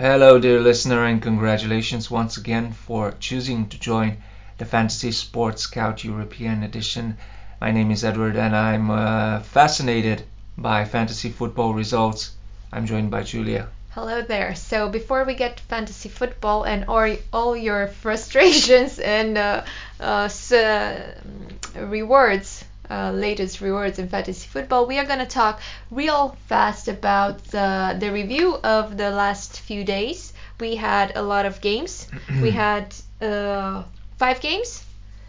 Hello, dear listener, and congratulations once again for choosing to join the Fantasy Sports Scout European Edition. My name is Edward, and I'm fascinated by fantasy football results. I'm joined by Julia. Hello there. So before we get to fantasy football and all your frustrations and latest rewards in fantasy football, we are going to talk real fast about the review of the last few days. We had a lot of games. We had 5 games.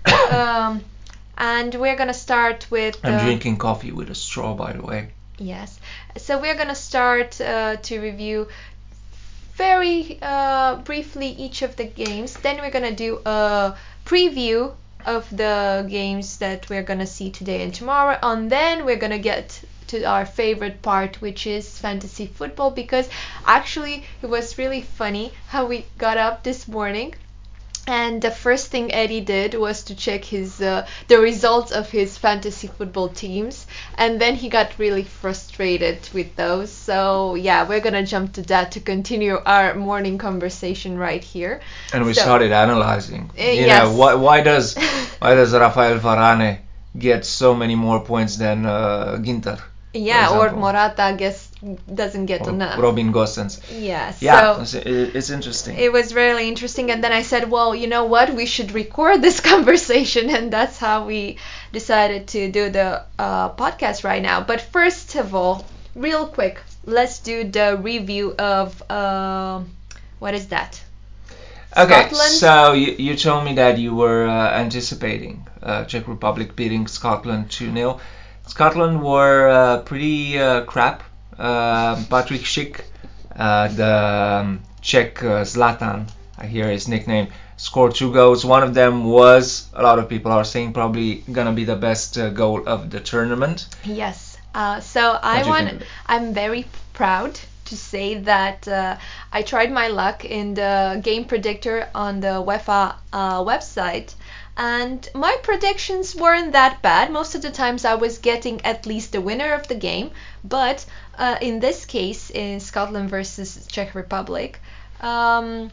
And we're going to start with... I'm drinking coffee with a straw, by the way. Yes. So we're going to start to review very briefly each of the games. Then we're going to do a preview of the games that we're going to see today and tomorrow. And then we're going to get to our favorite part, which is fantasy football, because actually it was really funny how we got up this morning. And the first thing Eddie did was to check the results of his fantasy football teams, and then he got really frustrated with those. So yeah, we're gonna jump to that to continue our morning conversation right here. And we started analyzing. Yes. Why does Rafael Varane get so many more points than Ginter? Yeah, or Morata doesn't get or enough. Robin Gosens. Yeah, so it's interesting. It was really interesting, and then I said, well, you know what, we should record this conversation, and that's how we decided to do the podcast right now. But first of all, real quick, let's do the review of what is that? Okay, Scotland? So you told me that you were anticipating Czech Republic beating Scotland 2-0. Scotland were pretty crap. Patrick Schick, the Czech Zlatan, I hear his nickname, scored 2 goals. One of them was, a lot of people are saying, probably gonna be the best goal of the tournament. Yes. I'm very proud to say that I tried my luck in the game predictor on the UEFA website. And my predictions weren't that bad. Most of the times I was getting at least the winner of the game. But in this case, in Scotland versus Czech Republic, I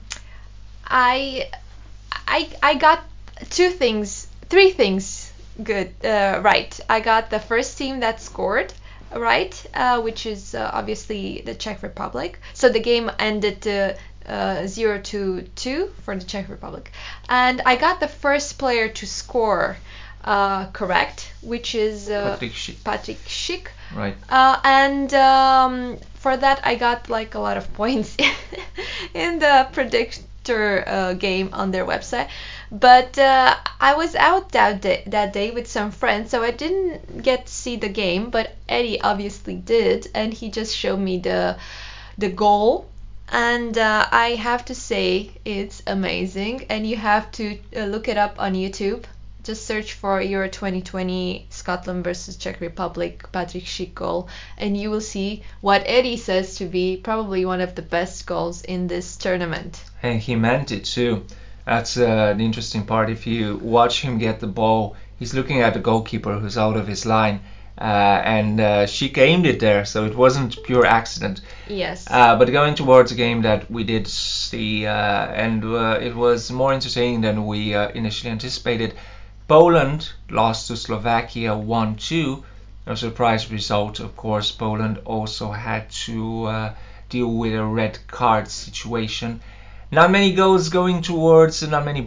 got 3 things good right. I got the first team that scored right, which is obviously the Czech Republic. So the game ended 0-2 for the Czech Republic, and I got the first player to score correct, which is Patrick Schick. Right. And for that I got like a lot of points in the predictor game on their website. But I was out that day with some friends, so I didn't get to see the game. But Eddie obviously did, and he just showed me the goal. And I have to say it's amazing, and you have to look it up on YouTube. Just search for Euro 2020 Scotland versus Czech Republic Patrick Schick goal, and you will see what Eddie says to be probably one of the best goals in this tournament. And he meant it too. That's the interesting part. If you watch him get the ball, he's looking at the goalkeeper who's out of his line. And Schick aimed it there, so it wasn't pure accident. Yes. But going towards a game that we did see, and it was more entertaining than we initially anticipated. Poland lost to Slovakia 1-2. A surprise result, of course. Poland also had to deal with a red card situation. Not many balls going towards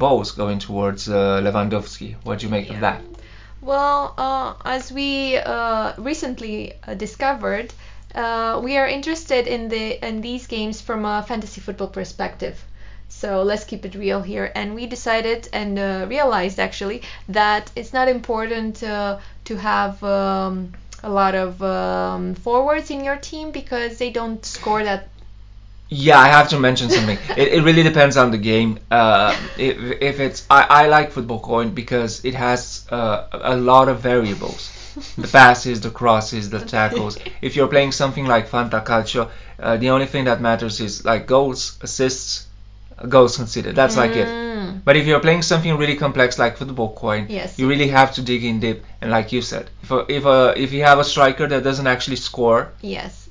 Lewandowski. What do you make of that? Well, as we recently discovered, we are interested in these games from a fantasy football perspective. So let's keep it real here. And we decided and realized actually that it's not important to have a lot of forwards in your team because they don't score that. Yeah, I have to mention something. It really depends on the game. If it's I like Football Coin because it has a lot of variables. The passes, the crosses, the tackles. If you're playing something like Fanta Calcio, the only thing that matters is like goals, assists, goals conceded. That's like it. But if you're playing something really complex like Football Coin, yes, you really have to dig in deep. And like you said, if you have a striker that doesn't actually score, yes,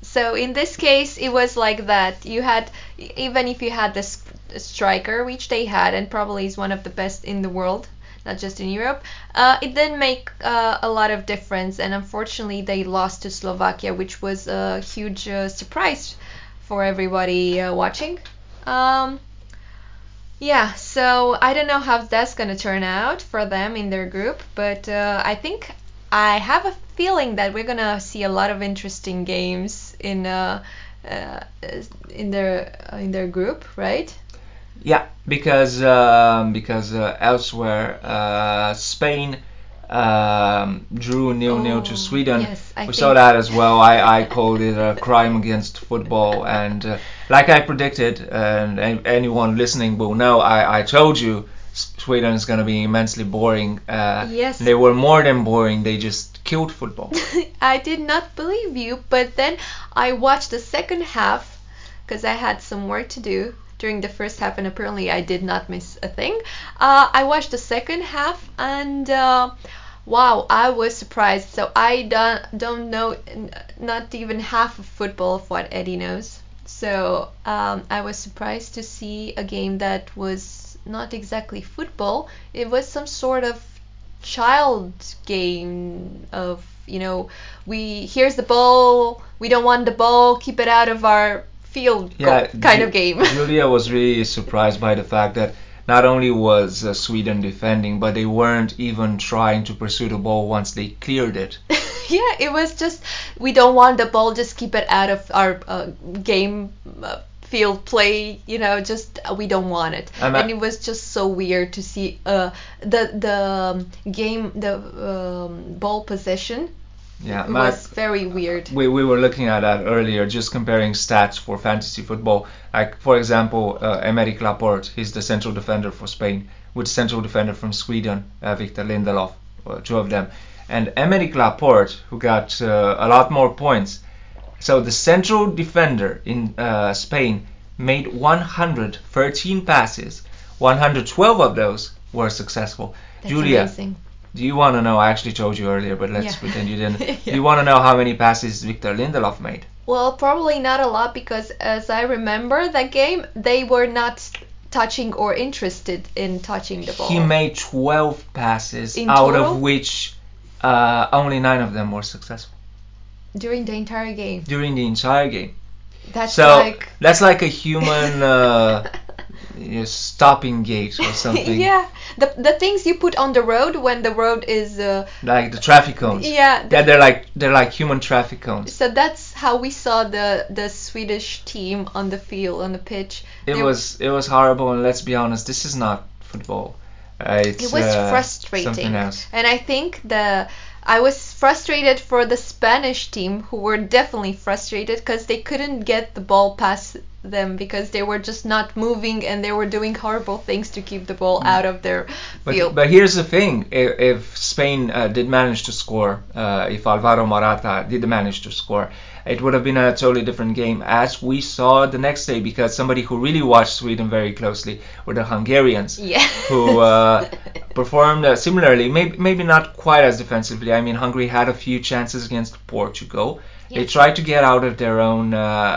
So in this case, it was like that. You had, even if you had this striker, which they had, and probably is one of the best in the world, not just in Europe, it didn't make a lot of difference. And unfortunately, they lost to Slovakia, which was a huge surprise for everybody watching. Um, yeah, so I don't know how that's gonna turn out for them in their group, but I think I have a feeling that we're gonna see a lot of interesting games uh, in their group, right? Yeah, because elsewhere Spain drew 0-0 to Oh, Sweden. yes, I We saw think. that as well. I called it a crime against football, and like I predicted, and anyone listening will know, I told you Sweden is going to be immensely boring. Yes. They were more than boring. They just killed football. I did not believe you, but then I watched the second half because I had some work to do during the first half, and apparently I did not miss a thing. I watched the second half, and wow, I was surprised. So I don't know not even half of football of what Eddie knows. So I was surprised to see a game that was not exactly football. It was some sort of child game of, we here's the ball, we don't want the ball, keep it out of our field goal Yeah, kind of game. Julia was really surprised by the fact that not only was Sweden defending, but they weren't even trying to pursue the ball once they cleared it. Yeah, it was just, we don't want the ball, just keep it out of our game field play, just we don't want it. And it was just so weird to see the ball possession. Yeah, It was very weird. We were looking at that earlier, just comparing stats for fantasy football. Like, for example, Emerick Laporte, he's the central defender for Spain, with the central defender from Sweden, Victor Lindelof, two of them. And Emerick Laporte, who got a lot more points. So the central defender in Spain made 113 passes. 112 of those were successful. That's Julia, amazing. do you want to know? I actually told you earlier, but let's pretend you didn't. Yeah. Do you want to know how many passes Victor Lindelof made? Well, probably not a lot, because as I remember that game, they were not touching or interested in touching the ball. He made 12 passes, In out total? of which only 9 of them were successful. During the entire game. During the entire game. That's So that's like a human stopping gate or something. Yeah, the things you put on the road when the road is Like the traffic cones. Yeah, they're like human traffic cones. so that's how we saw the Swedish team on the field, on the pitch. It was horrible, and let's be honest, this is not football. It was frustrating, something else. and I think I was frustrated for the Spanish team, who were definitely frustrated because they couldn't get the ball past them because they were just not moving, and they were doing horrible things to keep the ball out of their field. But here's the thing: if Spain did manage to score, if Alvaro Morata did manage to score, it would have been a totally different game, as we saw the next day, because somebody who really watched Sweden very closely were the Hungarians, Yeah. who performed similarly, maybe not quite as defensively. I mean, Hungary had a few chances against Portugal. Yeah. They tried to get out of their own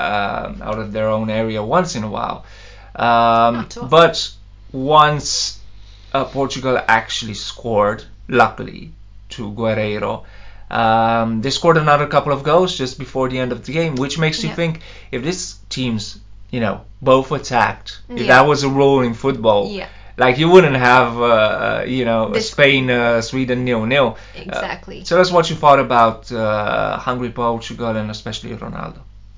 area once in a while, but once Portugal actually scored, luckily, to Guerreiro. They scored another couple of goals just before the end of the game, which makes you think, if these teams, both attacked, if that was a rule in football, like, you wouldn't have, Spain-Sweden 0-0. Exactly. Tell us what you thought about Hungary, Portugal, and especially Ronaldo.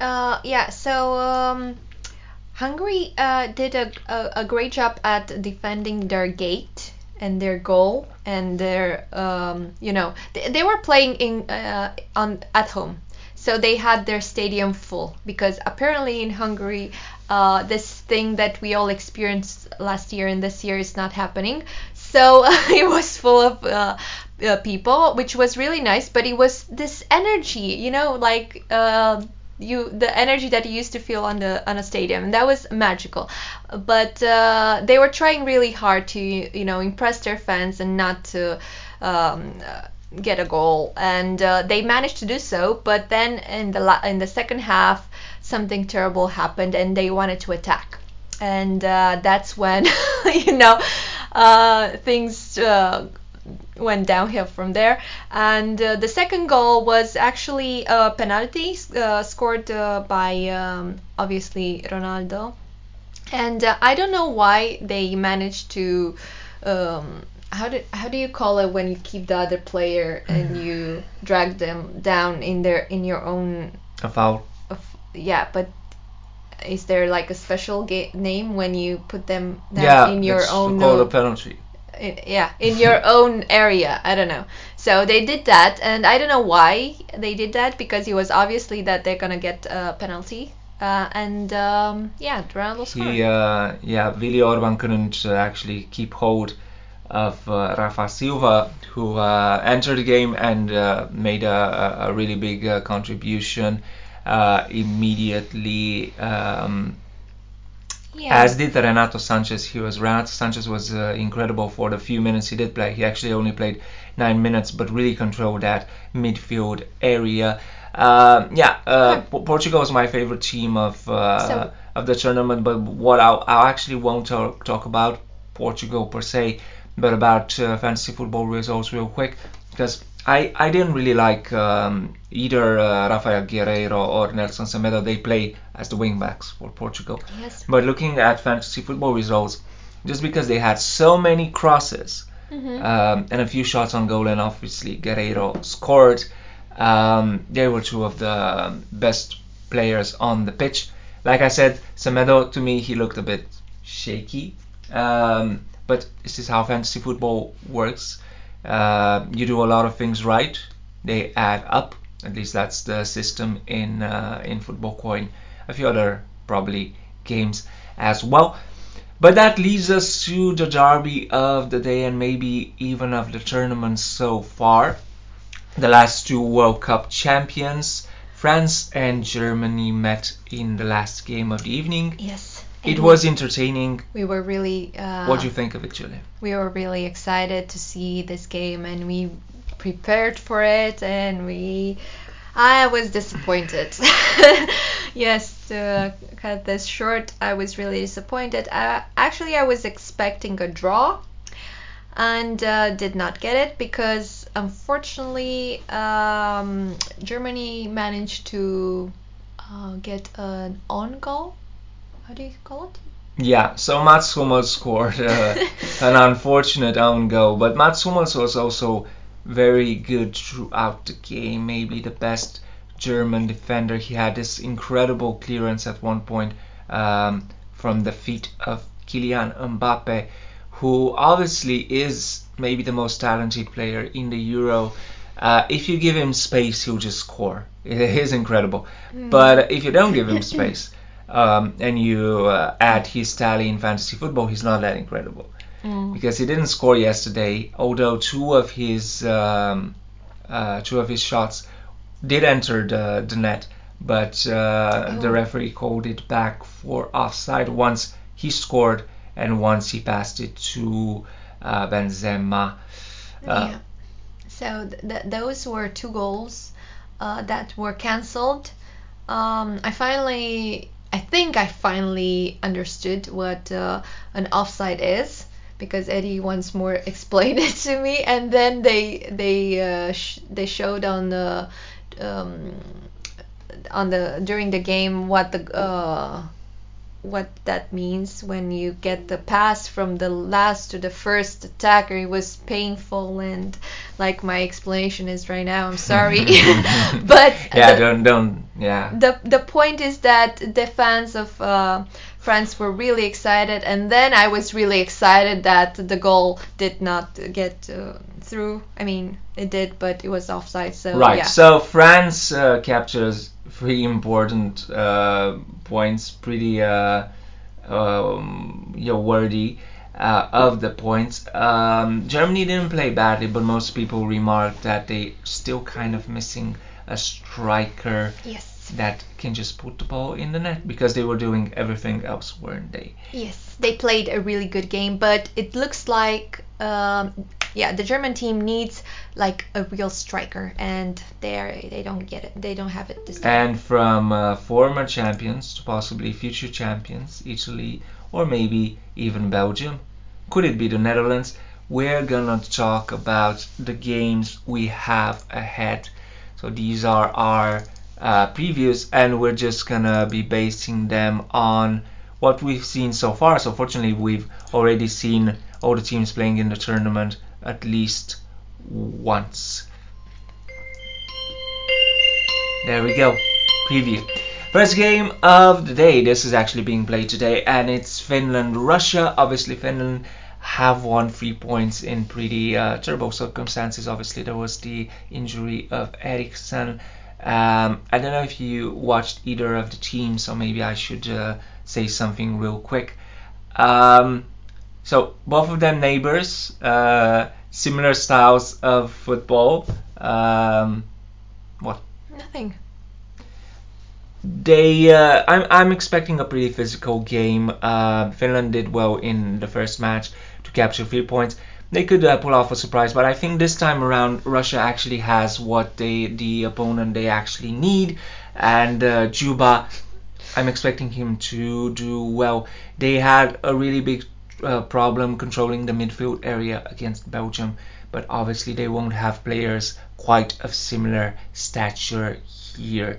So Hungary did a great job at defending their gate and their goal, and their they were playing at home, so they had their stadium full, because apparently in Hungary this thing that we all experienced last year and this year is not happening. So it was full of people, which was really nice, but it was this energy, like the energy that you used to feel on a stadium, and that was magical. But they were trying really hard to impress their fans and not to get a goal, and they managed to do so. But then in the second half, something terrible happened, and they wanted to attack, and that's when things went downhill from there. And the second goal was actually a penalty scored by obviously Ronaldo. And I don't know why they managed to. How do you call it when you keep the other player and you drag them down in your own. A foul. Yeah, but is there like a special name when you put them down in your own? Yeah, it's called a penalty. In your own area. I don't know. So they did that, and I don't know why they did that, because it was obviously that they're gonna get a penalty. Ronaldo scored. Willy Orban couldn't actually keep hold of Rafa Silva, who entered the game and made a really big contribution immediately. As did Renato Sanchez. Renato Sanchez was incredible for the few minutes he did play. He actually only played 9 minutes, but really controlled that midfield area. Portugal is my favorite team of the tournament, but what I actually won't talk about Portugal per se, but about fantasy football results real quick, because I didn't really like either Rafael Guerreiro or Nelson Semedo. They play as the wingbacks for Portugal. Yes. But looking at fantasy football results, just because they had so many crosses and a few shots on goal, and obviously Guerreiro scored, they were two of the best players on the pitch. Like I said, Semedo, to me, he looked a bit shaky. But this is how fantasy football works. You do a lot of things right, they add up. At least that's the system in Football Coin. A few other probably games as well. But that leads us to the derby of the day, and maybe even of the tournament so far. The last two World Cup champions, France and Germany, met in the last game of the evening. Yes. It was entertaining. We were really. What do you think of it, Julia? We were really excited to see this game, and we prepared for it, and I was disappointed. Yes, to cut this short, I was really disappointed. Actually, I was expecting a draw, and did not get it, because unfortunately Germany managed to get an own goal. How do you call it? Yeah, so Mats Hummels scored an unfortunate own goal, but Mats Hummels was also very good throughout the game, maybe the best German defender. He had this incredible clearance at one point from the feet of Kylian Mbappe, who obviously is maybe the most talented player in the Euro. If you give him space, he'll just score. It is incredible. But if you don't give him space, and you add his tally in fantasy football, he's not that incredible. Because he didn't score yesterday, although two of his shots did enter the net, but the referee called it back for offside. Once he scored, and once he passed it to Benzema. So those were two goals that were cancelled. I think I finally understood what an offside is, because Eddie once more explained it to me, and then they showed on the during the game what that means when you get the pass from the last to the first attacker. It was painful, and like my explanation is right now, I'm sorry. But the point is that the fans of France were really excited, and then I was really excited that the goal did not get through. I mean, it did, but it was offside. So right. Yeah. So France captures 3 important points, pretty worthy of the points. Germany didn't play badly, but most people remarked that they still kind of missing a striker. Yes. That can just put the ball in the net, because they were doing everything else, weren't they? Yes, they played a really good game, but it looks like yeah, the German team needs like a real striker, and they don't get it. They don't have it this time. And from former champions to possibly future champions, Italy or maybe even Belgium, could it be the Netherlands? We're gonna talk about the games we have ahead. So these are our previews, and we're just gonna be basing them on what we've seen so far. So fortunately, we've already seen all the teams playing in the tournament at least once. There we go. Preview. First game of the day. This is actually being played today, and it's Finland-Russia. Obviously, Finland have won 3 points in pretty turbo circumstances. Obviously, there was the injury of Eriksson. I don't know if you watched either of the teams, so maybe I should say something real quick. So both of them neighbors, similar styles of football. What? Nothing. I'm expecting a pretty physical game. Finland did well in the first match to capture 3 points. They could pull off a surprise, but I think this time around Russia actually has what the opponent they actually need, and Juba, I'm expecting him to do well. They had a really big problem controlling the midfield area against Belgium, but obviously they won't have players quite of similar stature here.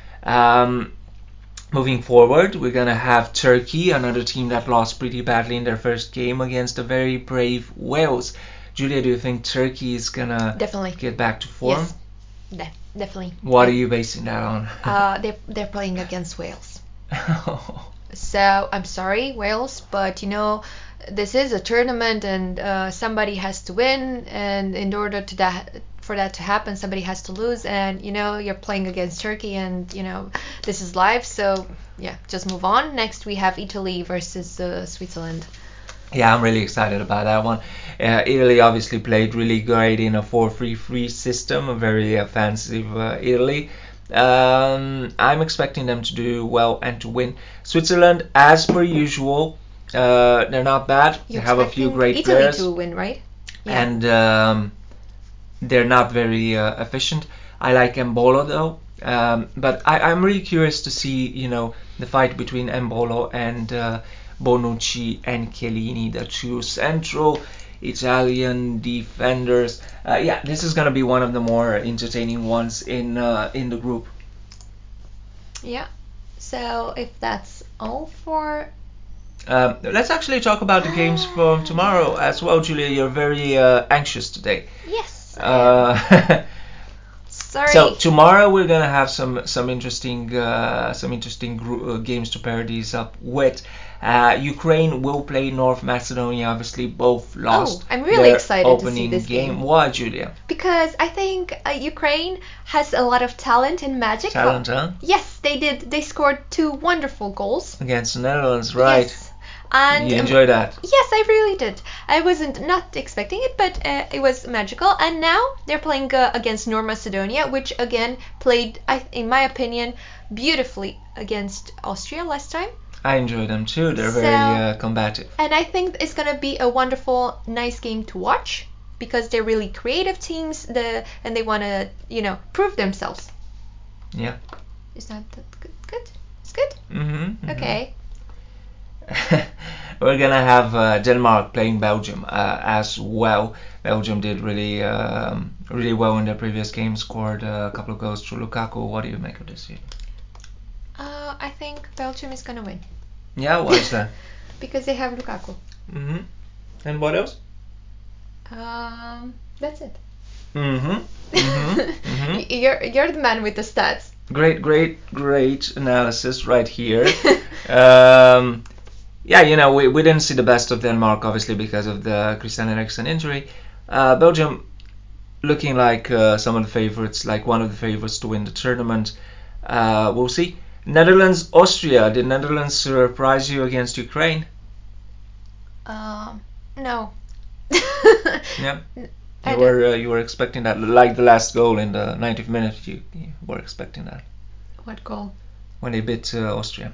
Moving forward, we're going to have Turkey, another team that lost pretty badly in their first game against a very brave Wales. Julia, do you think Turkey is going to get back to form? Yes, definitely. What are you basing that on? They're playing against Wales. So, I'm sorry, Wales, but you know, this is a tournament, and somebody has to win, and in order for that to happen, somebody has to lose, and you know, you're playing against Turkey, and you know, this is live, so yeah, just move on. Next we have Italy versus Switzerland. Yeah, I'm really excited about that one. Italy obviously played really great in a 4-3-3 system, a very offensive Italy. I'm expecting them to do well and to win. Switzerland, as per usual, they're not bad. They have a few great Italy players. to win, right? Yeah. And they're not very efficient. I like Embolo though, but I'm really curious to see, you know, the fight between Embolo and Bonucci and Chiellini, the two central Italian defenders. Yeah, this is gonna be one of the more entertaining ones in the group. Yeah. So if that's all for. Let's actually talk about the games from tomorrow as well, Julia. You're very anxious today. Yes. Sorry. So tomorrow we're gonna have some interesting games to pair these up with. Ukraine will play North Macedonia. Obviously, both lost. I'm really excited to see this game. Why, Julia? Because I think Ukraine has a lot of talent and magic. Talent, huh? Yes, they did. They scored 2 wonderful goals against the Netherlands, right? Yes. And you enjoy that? Yes, I really did. I wasn't not expecting it, but it was magical. And now they're playing against North Macedonia, which again played, in my opinion, beautifully against Austria last time. I enjoy them too. They're very combative. And I think it's gonna be a wonderful, nice game to watch because they're really creative teams. And they want to, you know, prove themselves. Yeah. Is that good? Good. It's good. Mm-hmm. Okay. We're gonna have Denmark playing Belgium as well. Belgium did really well in their previous game, scored a couple of goals through Lukaku. What do you make of this here? I think Belgium is gonna win. Yeah, why is that? Because they have Lukaku. Mm-hmm. And what else? That's it. Mm-hmm. Mm-hmm. You're the man with the stats. Great analysis right here. Yeah, you know, we didn't see the best of Denmark, obviously, because of the Christian Eriksen injury. Belgium looking like some of the favorites, like one of the favorites to win the tournament. We'll see. Netherlands, Austria. Did Netherlands surprise you against Ukraine? No. Yeah. You were expecting that, like the last goal in the 90th minute. You were expecting that. What goal? When they beat Austria.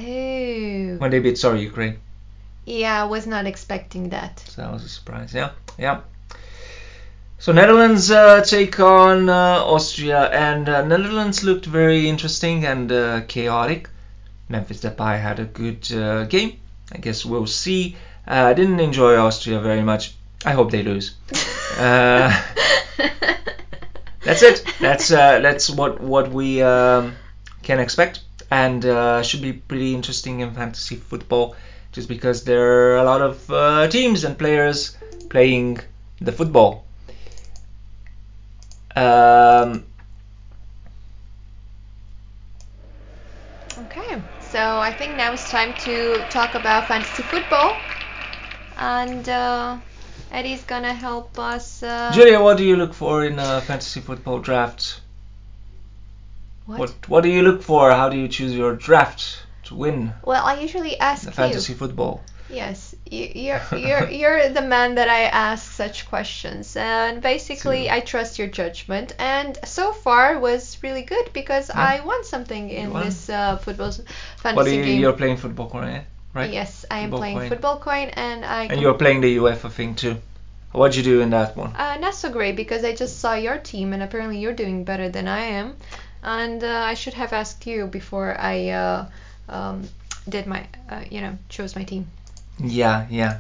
Oh. When they beat, Ukraine. Yeah, I was not expecting that. So that was a surprise. Yeah. Yeah. So Netherlands take on Austria, and Netherlands looked very interesting and chaotic. Memphis Depay had a good game. I guess we'll see. I didn't enjoy Austria very much. I hope they lose. That's it. That's what we can expect, and should be pretty interesting in fantasy football, just because there are a lot of teams and players playing the football. Okay, so I think now it's time to talk about fantasy football, and Eddie's gonna help us. Julia, what do you look for in a fantasy football draft? What do you look for? How do you choose your draft to win Well, I usually ask the you. fantasy football? Yes, you're the man that I ask such questions, and basically I trust your judgment. And so far was really good because I won something in this football fantasy game. You're playing football coin, right? Yes, I am playing football coin, and And you're playing the UEFA thing too. What'd you do in that one? Not so great because I just saw your team, and apparently you're doing better than I am, and I should have asked you before I did my chose my team. Yeah.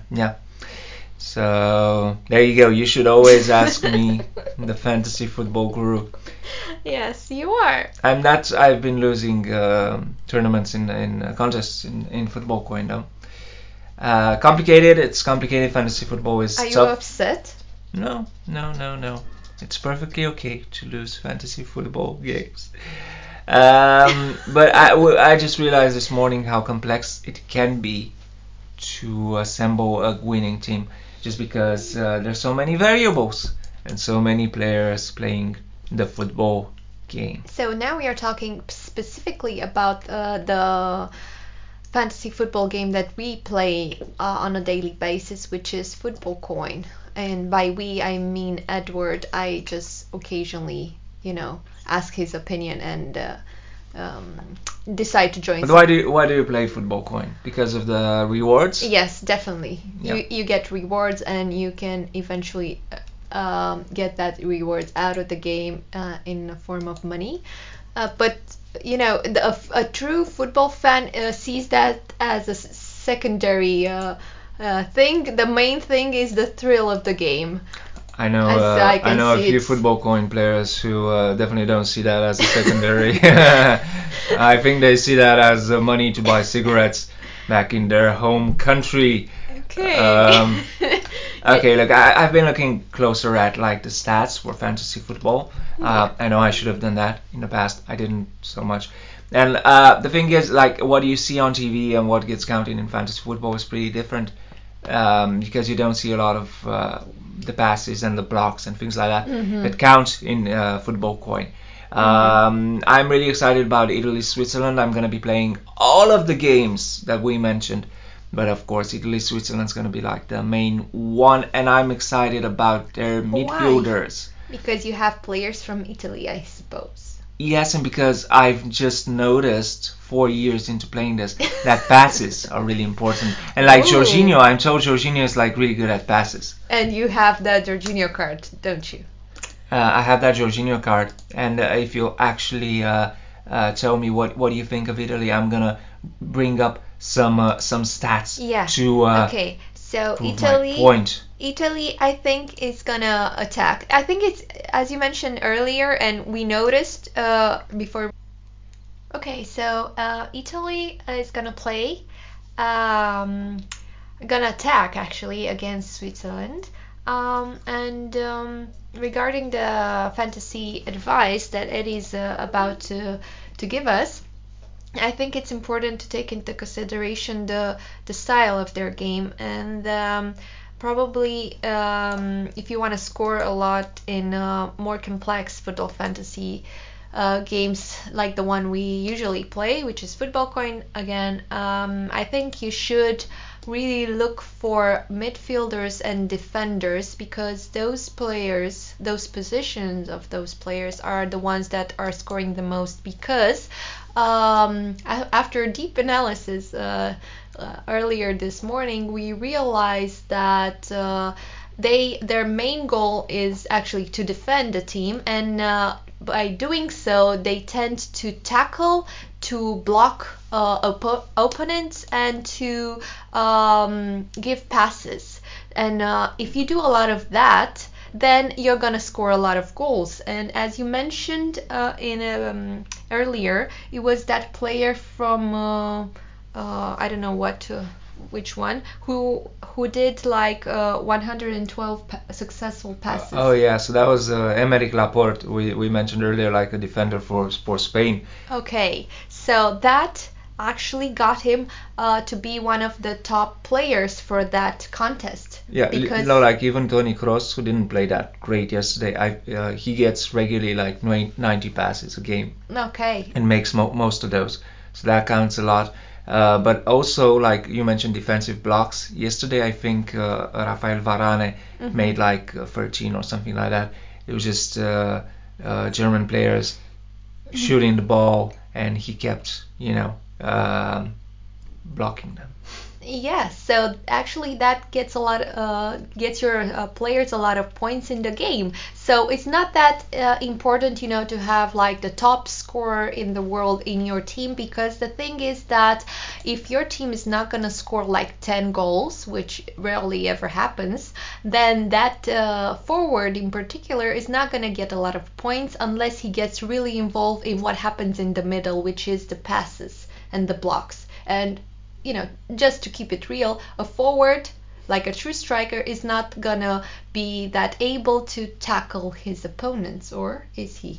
So there you go. You should always ask me, the fantasy football guru. Yes, you are. I've been losing tournaments in contests in football coin though. Complicated. It's complicated. Fantasy football is tough. Are you tough. upset? No. It's perfectly okay to lose fantasy football games. But I just realized this morning how complex it can be to assemble a winning team, just because there's so many variables and so many players playing the football game. So now we are talking specifically about the fantasy football game that we play on a daily basis, which is Football Coin. And by we, I mean Edward. I just occasionally, ask his opinion and decide to join. But why do you play Football Coin? Because of the rewards? Yes, definitely. Yeah. You get rewards, and you can eventually get that rewards out of the game in the form of money. But a true football fan sees that as a secondary thing. The main thing is the thrill of the game. I know a few Football Coin players who definitely don't see that as a secondary. I think they see that as money to buy cigarettes back in their home country. Okay. Okay, look, I've been looking closer at like the stats for fantasy football. I know I should have done that in the past. I didn't so much. And the thing is, like, what you see on TV and what gets counted in fantasy football is pretty different, because you don't see a lot of the passes and the blocks and things like that that count in Football Coin. I'm really excited about Italy-Switzerland. I'm going to be playing all of the games that we mentioned. But of course, Italy-Switzerland's going to be like the main one, and I'm excited about their midfielders. Because you have players from Italy, I suppose. Yes, and because I've just noticed 4 years into playing this that passes are really important. And like Jorginho, I'm told Jorginho is like really good at passes. And you have the Jorginho card, don't you? I have that Jorginho card, and if you'll actually tell me what do you think of Italy, I'm gonna bring up some stats to okay. So prove my point. Italy, I think, is gonna attack. I think it's, as you mentioned earlier, and we noticed before. Okay, so Italy is gonna play, gonna attack actually against Switzerland. And regarding the fantasy advice that Eddie's about to give us, I think it's important to take into consideration the style of their game, and probably if you want to score a lot in more complex football fantasy games like the one we usually play, which is Football Coin again, I think you should really look for midfielders and defenders, because those players, those positions of those players are the ones that are scoring the most, because after deep analysis earlier this morning, we realized that their main goal is actually to defend the team, and by doing so, they tend to tackle, to block opponents, and to give passes. And if you do a lot of that, then you're gonna score a lot of goals. And as you mentioned in earlier, it was that player from I don't know which one who did like 112 successful passes. Oh yeah, so that was Emerick Laporte. We mentioned earlier, like a defender for Spain. Okay, so that actually got him to be one of the top players for that contest. Yeah, because like even Toni Kroos, who didn't play that great yesterday, he gets regularly like 90 passes a game. Okay. And makes most of those, so that counts a lot. But also, like you mentioned, defensive blocks. Yesterday, I think Rafael Varane made like 13 or something like that. It was just German players shooting the ball, and he kept, blocking them. Yes, so actually that gets gets your players a lot of points in the game. So it's not that important, to have like the top scorer in the world in your team, because the thing is that if your team is not gonna score like 10 goals, which rarely ever happens, then that forward in particular is not gonna get a lot of points unless he gets really involved in what happens in the middle, which is the passes and the blocks. And just to keep it real, a forward, like a true striker, is not gonna be that able to tackle his opponents, or is he?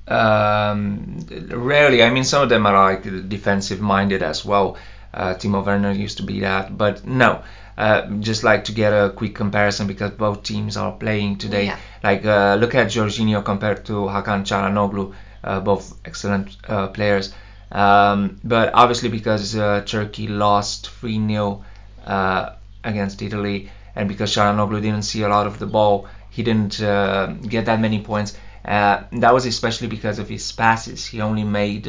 Rarely. I mean, some of them are like defensive minded as well. Timo Werner used to be that, but no. Just like to get a quick comparison, because both teams are playing today. Yeah. Like look at Jorginho compared to Hakan Çalhanoğlu, both excellent players. But obviously, because Turkey lost 3-0 against Italy, and because Çalhanoğlu didn't see a lot of the ball, he didn't get that many points. That was especially because of his passes. He only made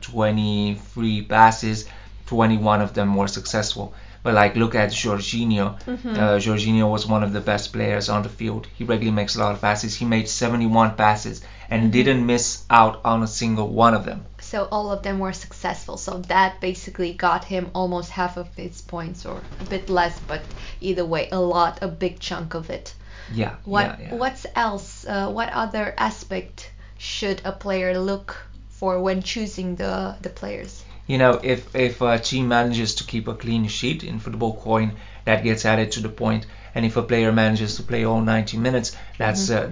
23 passes, 21 of them were successful. But like, look at Jorginho. Jorginho was one of the best players on the field. He regularly makes a lot of passes. He made 71 passes and didn't miss out on a single one of them. So all of them were successful. So that basically got him almost half of his points, or a bit less, but either way, a big chunk of it. Yeah. What's else? What other aspect should a player look for when choosing the players? If a team manages to keep a clean sheet in Football Coin, that gets added to the point. And if a player manages to play all 90 minutes, that's a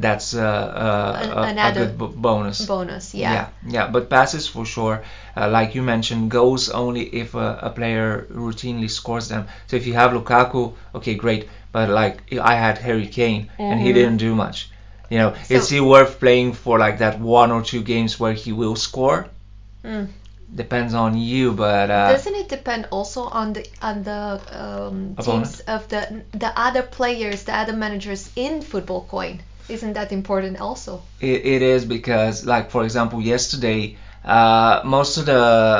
good bonus. Bonus, yeah. Yeah. But passes for sure. Like you mentioned, goals only if a player routinely scores them. So if you have Lukaku, okay, great. But like I had Harry Kane, and he didn't do much. Is he worth playing for like that 1 or 2 games where he will score? Depends on you, but doesn't it depend also on the teams of the other players, the other managers in Football Coin? Isn't that important also? It is, because, like, for example, yesterday, most of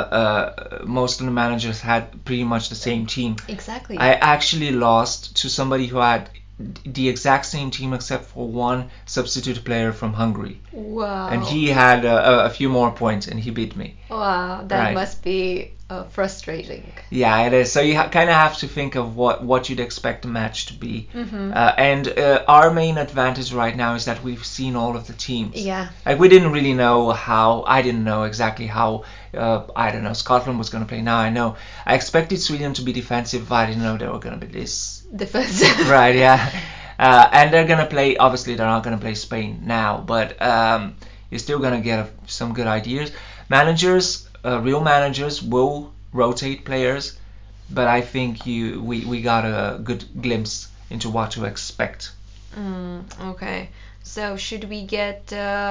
the managers had pretty much the same team. Exactly. I actually lost to somebody who had the exact same team except for one substitute player from Hungary. Wow. And he had a few more points, and he beat me. Wow, that must be frustrating. Yeah, it is. So you kind of have to think of what you'd expect a match to be. And our main advantage right now is that we've seen all of the teams. Yeah. Like, we didn't really know I didn't know exactly how, I don't know, Scotland was going to play. Now I know. I expected Sweden to be defensive, but I didn't know they were going to be this defensive. Right, yeah. And they're going to play, obviously they're not going to play Spain now, but you're still going to get some good ideas. Managers, real managers will rotate players, but I think we got a good glimpse into what to expect. Okay, so should we get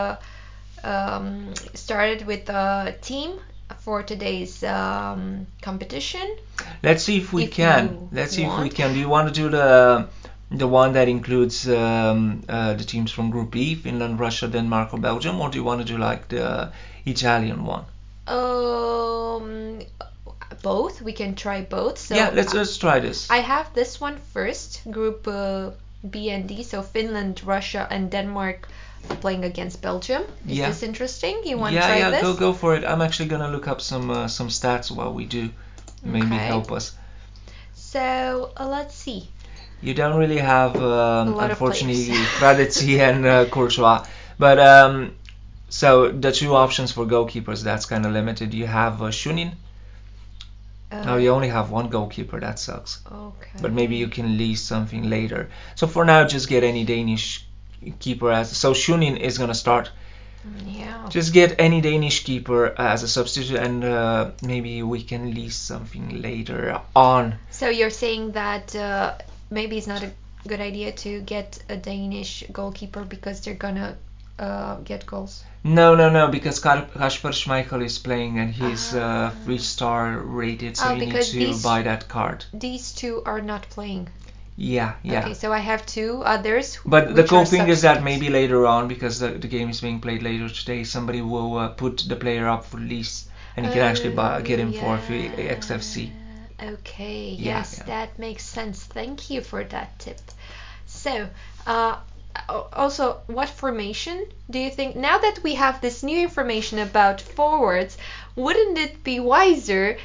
started with the team for today's competition? Let's see if we can. Let's see if we can. Do you want to do the one that includes the teams from Group B, Finland, Russia, Denmark, or Belgium, or do you want to do like the Italian one? Both. We can try both. So yeah, let's try this. I have this one first, Group B and D. So Finland, Russia, and Denmark are playing against Belgium. Is Yeah. this interesting? You want to try this? Yeah, go for it. I'm actually gonna look up some stats while we do. Maybe Okay. help us. So let's see. You don't really have, lot of unfortunately, players. Kradetsy and Courtois. But so the two options for goalkeepers, that's kind of limited. You have Shunin. Oh, you only have one goalkeeper. That sucks. Okay. But maybe you can lease something later. So for now, just get any Danish keeper as. So Shunin is gonna start. Yeah. Just get any Danish keeper as a substitute, and maybe we can lease something later on. So you're saying that maybe it's not a good idea to get a Danish goalkeeper because they're gonna get goals. No, because Kasper Schmeichel is playing and he's 3-star rated, so you need to buy that card. These two are not playing. Yeah. Okay, so I have two others. But the cool thing is that maybe later on, because the game is being played later today, somebody will put the player up for lease, and you can actually get him for a free XFC. Okay, Yeah, yes, yeah. that makes sense. Thank you for that tip. So, also, what formation do you think, now that we have this new information about forwards, wouldn't it be wiser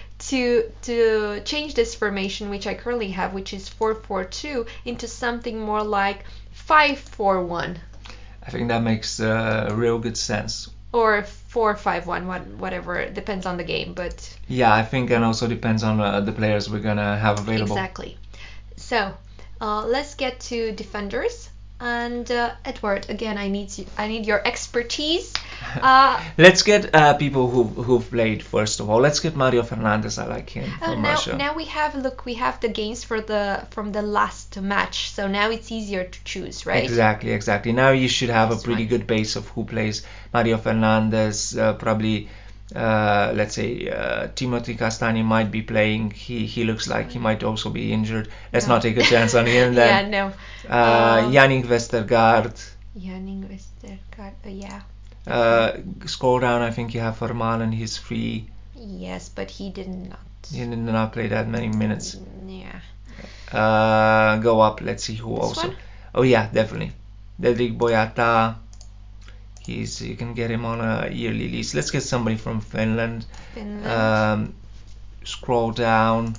to change this formation, which I currently have, which is 4-4-2, into something more like 5-4-1? I think that makes real good sense. Or 4-5-1, whatever, it depends on the game, but yeah, I think, and also depends on the players we're gonna have available. Exactly. So let's get to defenders. And Edward, again, I need your expertise. Let's get people who've played first of all. Let's get Mario Fernandes. I like him from Russia. Now we have the games from the last match, so now it's easier to choose, right? Exactly. Now you should have a pretty good base of who plays. Mario Fernandes, probably. Let's say Timothy Castagni might be playing. He looks like he might also be injured. Let's not take a chance on him then. Yeah, no. Yannick Westergaard. Yeah. Scroll down, I think you have Vermaelen. He's free. Yes, but he did not. He did not play that many minutes. Yeah. Go up. Let's see who This also. one? Oh yeah, definitely. Dedrick Boyata. You can get him on a yearly lease. Let's get somebody from Finland. Scroll down.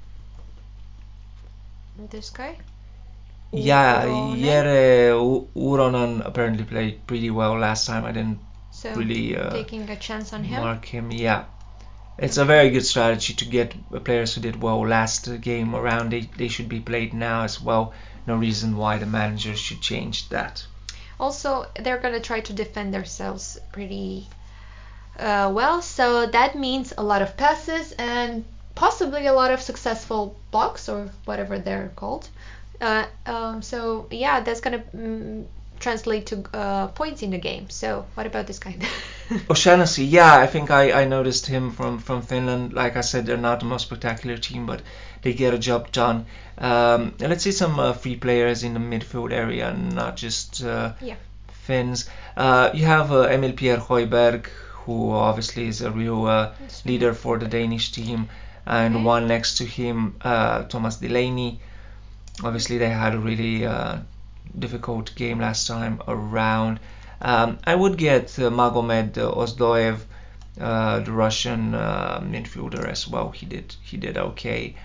This guy? Yeah, Jere Uronen apparently played pretty well last time. I didn't really taking a chance on him. Mark him. Yeah, it's a very good strategy to get players who did well last game around. They should be played now as well. No reason why the manager should change that. Also, they're gonna try to defend themselves pretty well, so that means a lot of passes and possibly a lot of successful blocks or whatever they're called. So yeah, that's gonna translate to points in the game. So what about this guy? O'Shaughnessy, yeah, I think I noticed him from Finland. Like I said, they're not the most spectacular team, but they get a job done. Let's see some free players in the midfield area, not just Finns. You have Emil Pierre Højbjerg, who obviously is a real leader for the Danish team, and one next to him, Thomas Delaney. Obviously, they had a really difficult game last time around. I would get Magomed Ozdoev, the Russian midfielder as well. He did okay.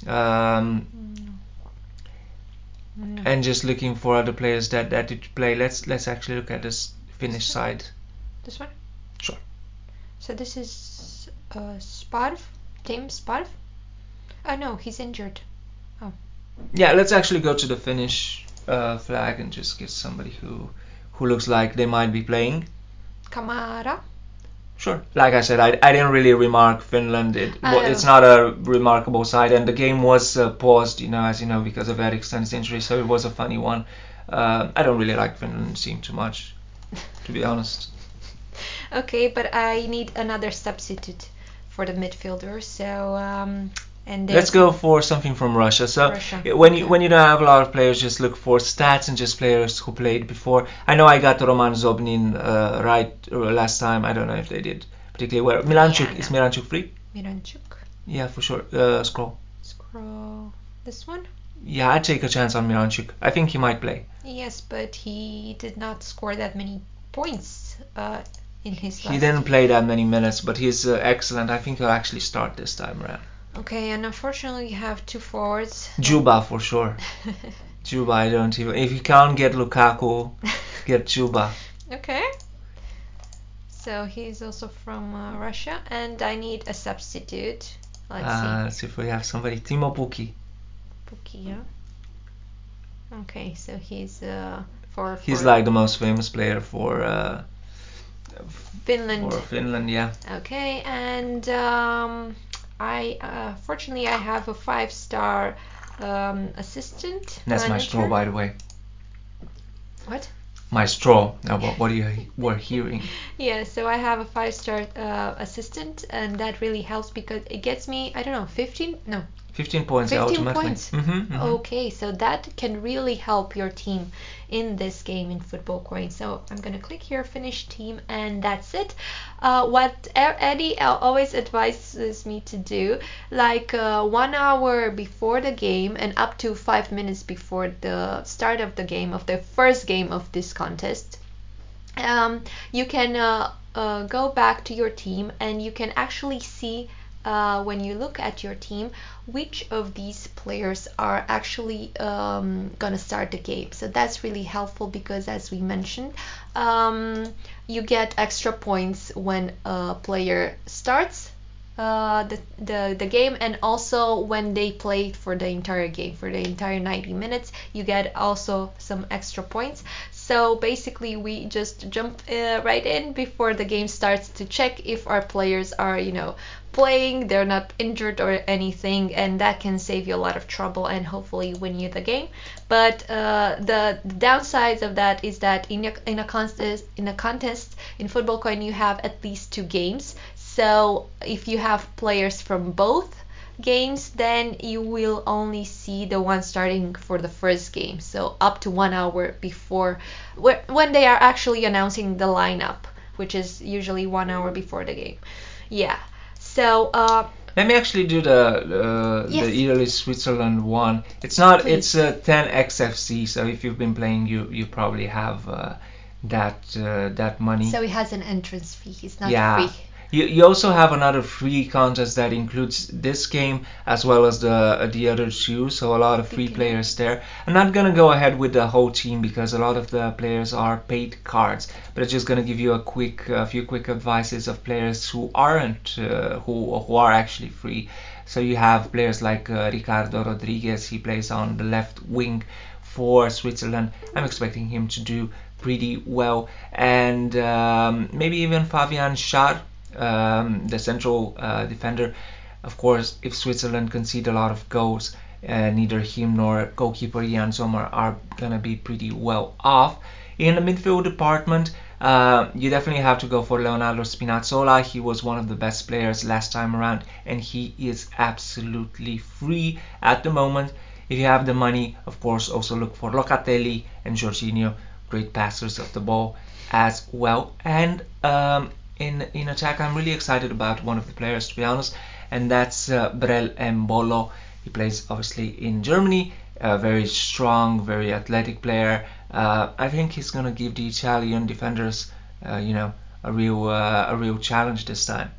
And just looking for other players that did play. Let's actually look at this Finnish side. This one? Sure. So this is Sparv, Tim Sparv. Oh no, he's injured. Oh. Yeah, let's actually go to the Finnish flag and just get somebody who looks like they might be playing. Kamara. Sure. Like I said, I didn't really remark Finland. It's not a remarkable side, and the game was paused, as you know, because of Eriksen's injury, so it was a funny one. I don't really like Finland's team too much, to be honest. Okay, but I need another substitute for the midfielder, so let's go for something from Russia. So when you don't have a lot of players, just look for stats and just players who played before. I know I got Roman Zobnin right last time. I don't know if they did particularly well. Miranchuk, is Miranchuk free? Miranchuk. Yeah, for sure. Scroll. This one? Yeah, I'd take a chance on Miranchuk. I think he might play. Yes, but he did not score that many points in his He last. didn't play that many minutes, but he's excellent. I think he'll actually start this time around. Okay, and unfortunately you have two forwards. Juba for sure. Juba, I don't even. If you can't get Lukaku, get Juba. Okay. So he's also from Russia, and I need a substitute. Let's See if we have somebody. Timo Pukki. see. Pukki, yeah. Okay, so he's He's like the most famous player for Finland. For Finland, yeah. Okay, and I fortunately I have a 5-star assistant. That's my straw, by the way. What? My straw. What you were hearing? Yeah, so I have a 5-star assistant, and that really helps because it gets me, I don't know, 15? No, 15 points 15 automatically. points. Okay, so that can really help your team in this game in Football Coin. So I'm gonna click here, finish team, and that's it. What Eddie always advises me to do, like 1 hour before the game and up to 5 minutes before the start of the game, of the first game of this contest, you can go back to your team and you can actually see when you look at your team which of these players are actually gonna start the game. So that's really helpful because, as we mentioned, you get extra points when a player starts the game, and also when they play for the entire game, for the entire 90 minutes, you get also some extra points. So basically we just jump right in before the game starts to check if our players are, playing, they're not injured or anything, and that can save you a lot of trouble and hopefully win you the game. But the downsides of that is that in a contest in Football Coin you have at least 2 games. So if you have players from both games, then you will only see the one starting for the first game. So up to 1 hour before, when they are actually announcing the lineup, which is usually 1 hour before the game. Yeah. So let me actually do the Italy Switzerland one. It's not. Please. It's 10 XFC. So if you've been playing, you probably have that money. So it has an entrance fee. It's not free. You also have another free contest that includes this game as well as the other two, so a lot of free players there. I'm not gonna go ahead with the whole team because a lot of the players are paid cards, but I'm just gonna give you a few quick advices of players who aren't who are actually free. So you have players like Ricardo Rodriguez. He plays on the left wing for Switzerland. I'm expecting him to do pretty well, and maybe even Fabian Schär, the central defender. Of course, if Switzerland concede a lot of goals, neither him nor goalkeeper Jan Sommer are gonna be pretty well off. In the midfield department, you definitely have to go for Leonardo Spinazzola. He was one of the best players last time around, and he is absolutely free at the moment. If you have the money, of course, also look for Locatelli and Jorginho, great passers of the ball as well. And in attack, I'm really excited about one of the players, to be honest, and that's Brel Embolo. He plays obviously in Germany, a very strong, very athletic player. I think he's gonna give the Italian defenders, a real challenge this time.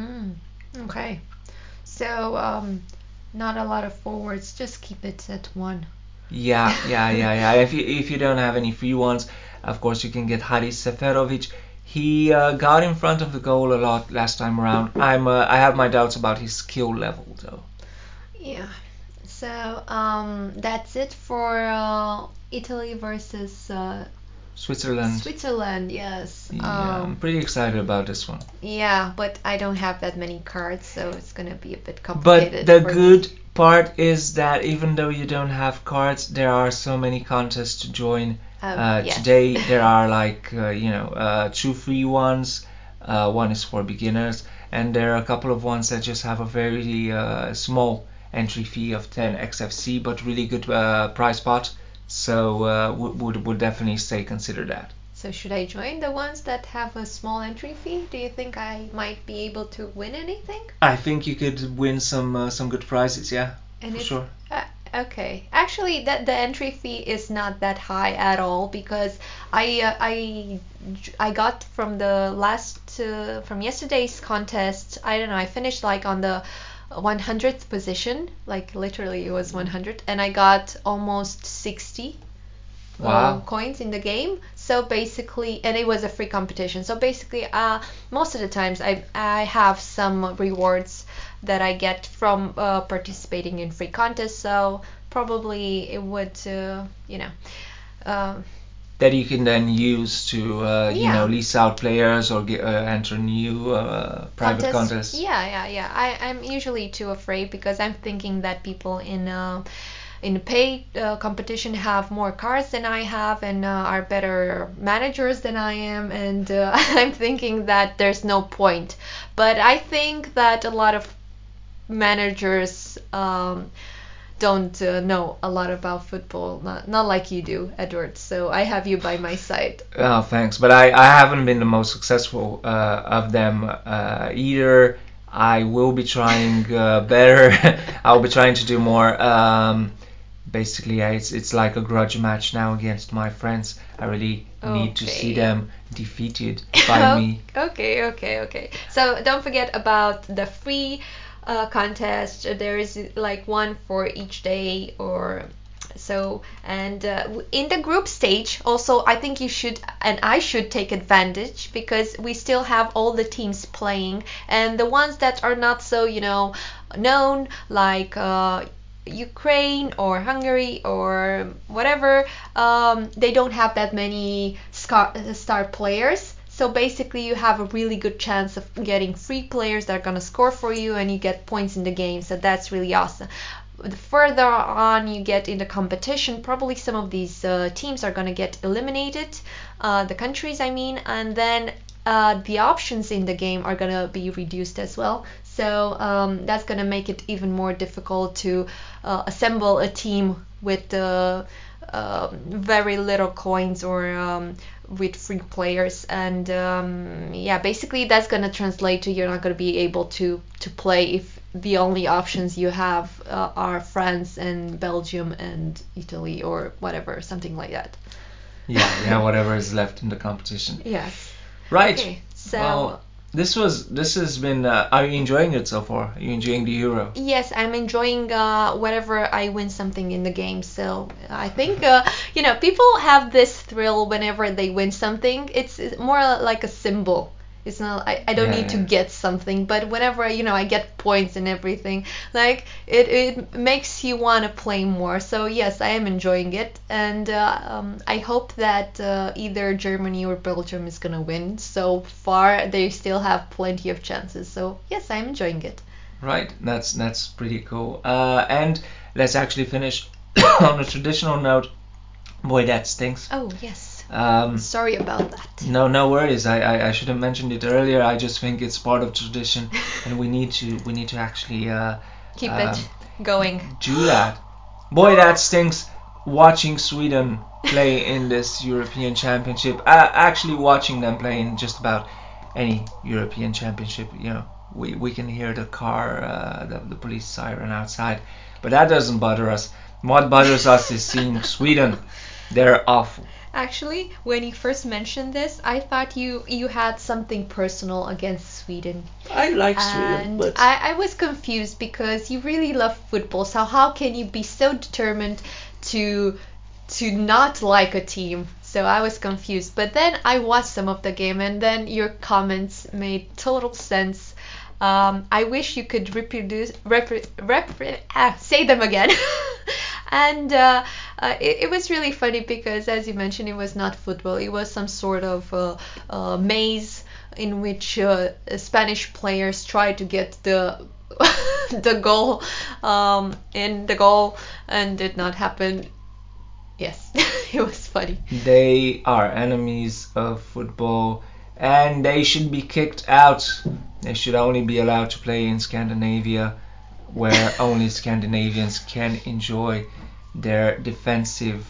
Okay, so not a lot of forwards. Just keep it at 1. Yeah. If you don't have any free ones, of course you can get Haris Seferovic. He got in front of the goal a lot last time around. I have my doubts about his skill level though. Yeah. So that's it for Italy versus Switzerland. Switzerland, yes. Yeah, I'm pretty excited about this one. Yeah, but I don't have that many cards, so it's gonna be a bit complicated. But the good part is that even though you don't have cards, there are so many contests to join. Yes. Today there are like 2 free ones. One is for beginners, and there are a couple of ones that just have a very small entry fee of 10 XFC, but really good prize pot. So would definitely say consider that. So should I join the ones that have a small entry fee? Do you think I might be able to win anything? I think you could win some good prizes, yeah, and for sure. Okay. Actually, the entry fee is not that high at all because I got from the last from yesterday's contest. I don't know. I finished like on the 100th position, like literally it was 100, and I got almost 60 Wow. coins in the game. So basically, and it was a free competition. So basically, most of the times I have some rewards that I get from participating in free contests. So probably it would, uh, That you can then use to, yeah, lease out players or enter new private contest. contests. Yeah. I'm usually too afraid because I'm thinking that people in the pay competition have more cards than I have and are better managers than I am, and I'm thinking that there's no point. But I think that a lot of managers don't know a lot about football, not like you do, Edward. So I have you by my side. Oh, thanks. But I haven't been the most successful of them either. I will be trying better. I'll be trying to do more. Basically, it's like a grudge match now against my friends. I really need to see Okay. them defeated by me. Okay. So don't forget about the free contest. There is like one for each day or so. And in the group stage, also, I think you should and I should take advantage because we still have all the teams playing, and the ones that are not so, known, like Ukraine or Hungary or whatever, they don't have that many star players. So basically, you have a really good chance of getting free players that are gonna score for you, and you get points in the game. So that's really awesome. The further on you get in the competition, probably some of these teams are gonna get eliminated, the countries I mean, and then the options in the game are gonna be reduced as well. So that's gonna make it even more difficult to assemble a team with very little coins or with free players, and yeah, basically that's gonna translate to you're not gonna be able to play if the only options you have are France and Belgium and Italy or whatever, something like that. Yeah, whatever is left in the competition. Yes. Right. Okay. So Well, this has been. Are you enjoying it so far? Are you enjoying the Euro? yes, I'm enjoying whenever I win something in the game. So I think people have this thrill whenever they win something. It's more like a symbol. It's not. I don't Yeah, need to yeah. get something, but whenever I get points and everything, like it makes you want to play more. So yes, I am enjoying it, and I hope that either Germany or Belgium is gonna win. So far, they still have plenty of chances. So yes, I'm enjoying it. Right. That's pretty cool. And let's actually finish on a traditional note. Boy, that stinks. Oh yes. Um, Sorry about that. no worries. I should have mentioned it earlier. I just think it's part of tradition, and we need to actually Keep um, it going. do that. Boy, that stinks. Watching Sweden play in this European Championship, actually watching them play in just about any European Championship, we can hear the car, the police siren outside, but that doesn't bother us. What bothers us is seeing Sweden. They're awful. Actually, when you first mentioned this, I thought you had something personal against Sweden. I like Sweden, And but I was confused because you really love football. So how can you be so determined to to not like a team? So I was confused. But then I watched some of the game, and then your comments made total sense. I wish you could say them again. And it was really funny because, as you mentioned, it was not football. It was some sort of maze in which Spanish players tried to get the the goal in the goal and did not happen. Yes, it was funny. they are enemies of football, and they should be kicked out. They should only be allowed to play in Scandinavia, where only Scandinavians can enjoy their defensive,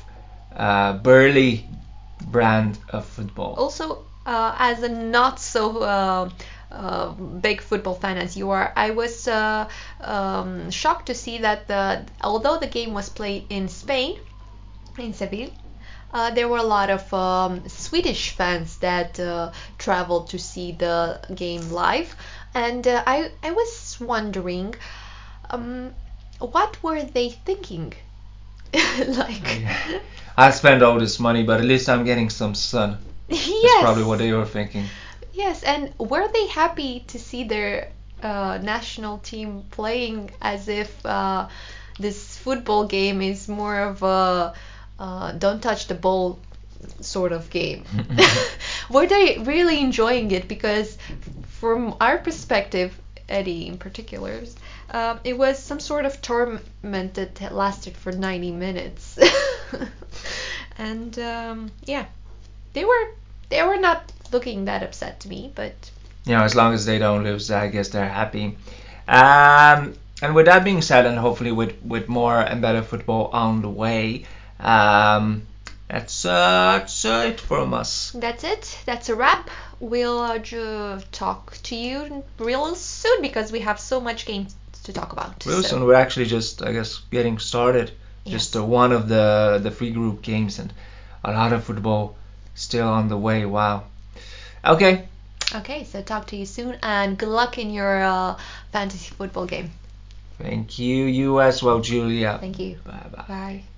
burly brand of football. Also, as a not so big football fan as you are, I was shocked to see that although the game was played in Spain, in Seville, there were a lot of Swedish fans that traveled to see the game live, and I was wondering, what were they thinking? Like, I spent all this money, but at least I'm getting some sun. That's yes, probably what they were thinking. yes, and were they happy to see their national team playing as if this football game is more of a don't touch the ball sort of game? Were they really enjoying it? Because from our perspective, Eddie in particular, it was some sort of tournament that lasted for 90 minutes. And yeah, they were not looking that upset to me, but As long as they don't lose, I guess they're happy. And with that being said, and hopefully with more and better football on the way, that's it from us. that's it. That's a wrap. We'll talk to you real soon because we have so much games to talk about. Real So, soon, we're actually just, I guess, getting started. Just yes. one of the free group games, and a lot of football still on the way. Wow. Okay. Okay, so talk to you soon and good luck in your fantasy football game. Thank you. You as well, Julia. Thank you. Bye bye. Bye.